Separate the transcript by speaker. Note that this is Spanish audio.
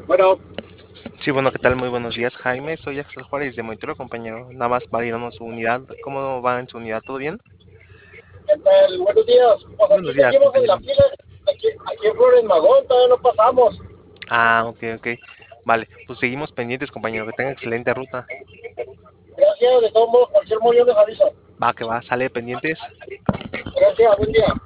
Speaker 1: Bueno,
Speaker 2: Sí, bueno, ¿qué tal? Muy buenos días, Jaime. Soy Axel Juárez de Moitoro, compañero. Nada más validando su unidad. ¿Cómo va en su unidad? ¿Todo bien?
Speaker 1: ¿qué tal? Buenos días. Pues aquí
Speaker 2: Buenos días,
Speaker 1: seguimos en la
Speaker 2: compañero.
Speaker 1: fila. Aquí en Flores Magón, todavía no pasamos.
Speaker 2: Ah, ok, ok. Vale, pues seguimos pendientes, compañero. Que tenga excelente ruta.
Speaker 1: Gracias, de todos modos, cualquier modo yo les aviso.
Speaker 2: Va, que va, sale pendientes.
Speaker 1: Gracias, buen día.